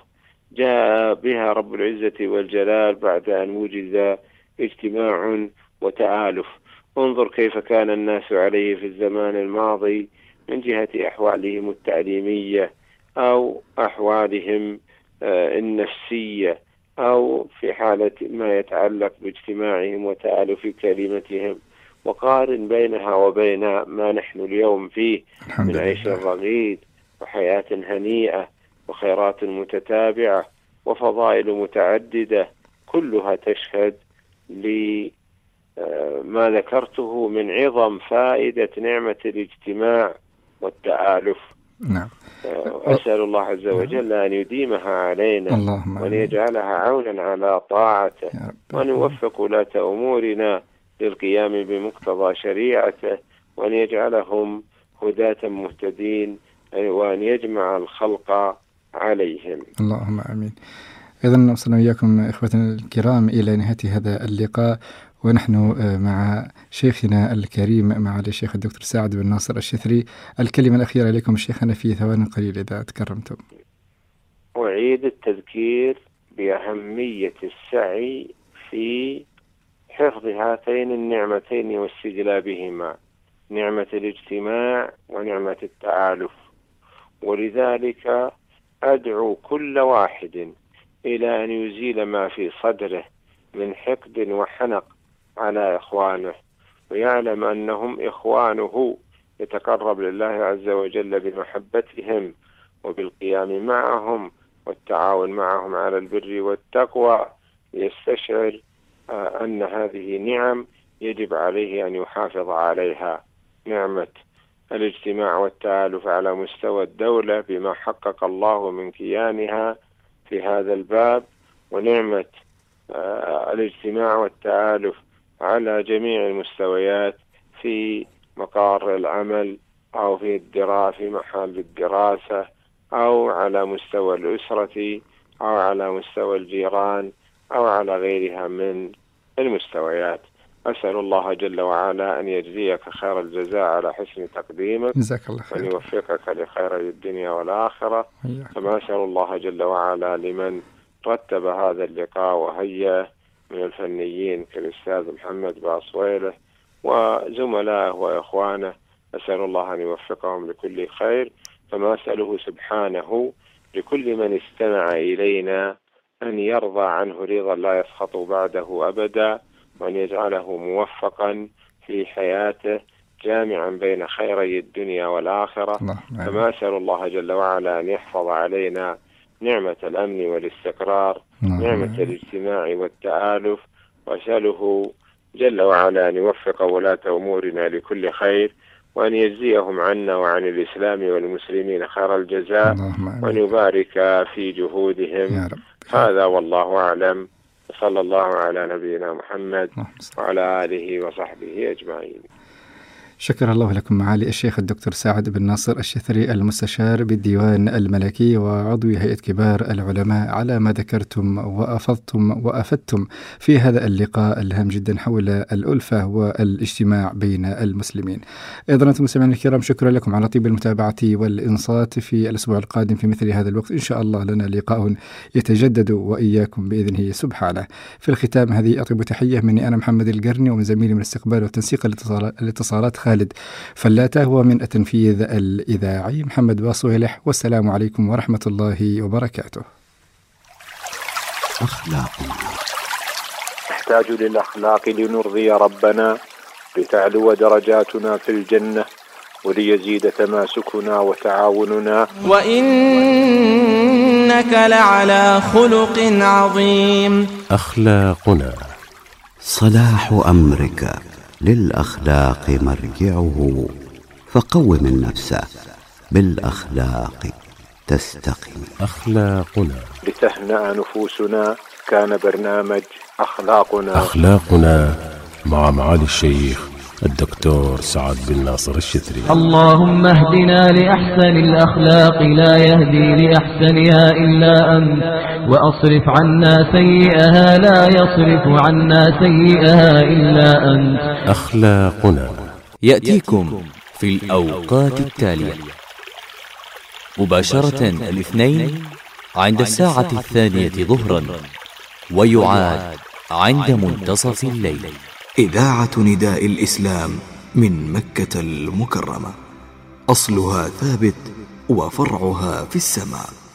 جاء بها رب العزة والجلال بعد أن وجد اجتماع وتآلف. انظر كيف كان الناس عليه في الزمان الماضي من جهة أحوالهم التعليمية أو أحوالهم النفسية أو في حالة ما يتعلق باجتماعهم وتآلف كلمتهم، وقارن بينها وبين ما نحن اليوم فيه من عيش رغيد وحياة هنيئة وخيرات متتابعة وفضائل متعددة، كلها تشهد لما ذكرته من عظم فائدة نعمة الاجتماع والتآلف. نعم. أسأل الله عز وجل أن يديمها علينا وأن يجعلها عونا على طاعته، وأن يوفق ولاة أمورنا للقيام بمقتضى شريعته، وأن يجعلهم هداة مهتدين، وأن يجمع الخلق عليهم. اللهم آمين. إذن وصلنا إياكم إخوتنا الكرام إلى نهاية هذا اللقاء، ونحن مع شيخنا الكريم مع الشيخ الدكتور سعد بن ناصر الشثري. الكلمة الأخيرة لكم شيخنا في ثوان قليلة إذا تكرمتم. أعيد التذكير بأهمية السعي في حفظ هاتين النعمتين واستجلابهما، نعمة الاجتماع ونعمة التآلف. ولذلك أدعو كل واحد إلى أن يزيل ما في صدره من حقد وحنق على إخوانه، ويعلم أنهم إخوانه، يتقرب لله عز وجل بمحبتهم وبالقيام معهم والتعاون معهم على البر والتقوى، ليستشعر أن هذه نعم يجب عليه أن يحافظ عليها. نعمة الاجتماع والتآلف على مستوى الدولة بما حقق الله من كيانها في هذا الباب، ونعمة الاجتماع والتآلف على جميع المستويات في مقار العمل أو في محل الدراسة أو على مستوى الأسرة أو على مستوى الجيران أو على غيرها من المستويات. أسأل الله جل وعلا أن يجزيك خير الجزاء على حسن تقديمك، وأن يوفقك لخير الدنيا والآخرة. كما أسأل الله جل وعلا لمن رتب هذا اللقاء وهيا من الفنيين كالأستاذ محمد باصويله وزملائه وإخوانه، أسأل الله أن يوفقهم لكل خير. كما أسأله سبحانه لكل من استمع إلينا أن يرضى عنه رضا لا يسخط بعده أبدا، وأن يجعله موفقا في حياته جامعا بين خيري الدنيا والآخرة. كما أسأل الله جل وعلا أن يحفظ علينا نعمة الأمن والاستقرار، نعمة الاجتماع والتآلف، وأسأله جل وعلا أن يوفق ولاة أمورنا لكل خير، وأن يجزيهم عنا وعن الإسلام والمسلمين خير الجزاء، وأن يبارك في جهودهم. هذا والله أعلم، صلى الله على نبينا محمد وعلى آله وصحبه أجمعين. شكر الله لكم معالي الشيخ الدكتور سعد بن ناصر الشثري، المستشار بالديوان الملكي وعضو هيئة كبار العلماء، على ما ذكرتم وأفدتم في هذا اللقاء الهام جدا حول الألفة والاجتماع بين المسلمين. أيضا أنتم مستمعين الكرام، شكرا لكم على طيب المتابعة والإنصات. في الأسبوع القادم في مثل هذا الوقت إن شاء الله لنا لقاء يتجدد وإياكم بإذنه سبحانه. في الختام هذه أطيب تحية مني أنا محمد القرني، ومن زميلي من الاستقبال والتنسيق الاتصالات خالد فلاتة، ومن التنفيذ الإذاعي محمد باصويلح. والسلام عليكم ورحمة الله وبركاته. أخلاقنا نحتاج للأخلاق لنرضي ربنا، لتعلو درجاتنا في الجنة، وليزيد تماسكنا وتعاوننا. وإنك لعلى خلق عظيم. أخلاقنا صلاح أمرك للأخلاق مرجعه، فقوم النفس بالأخلاق تستقيم. أخلاقنا لتهنأ نفوسنا كان برنامج أخلاقنا مع معالي الشيخ الدكتور سعد بن ناصر الشثري. اللهم اهدنا لأحسن الأخلاق لا يهدي لأحسنها إلا أنت، وأصرف عنا سيئها لا يصرف عنا سيئها إلا أنت. أخلاقنا يأتيكم في الأوقات التالية: مباشرة الاثنين عند الساعة 2 ظهرا، ويعاد عند منتصف الليل. إذاعة نداء الإسلام من مكة المكرمة، أصلها ثابت وفرعها في السماء.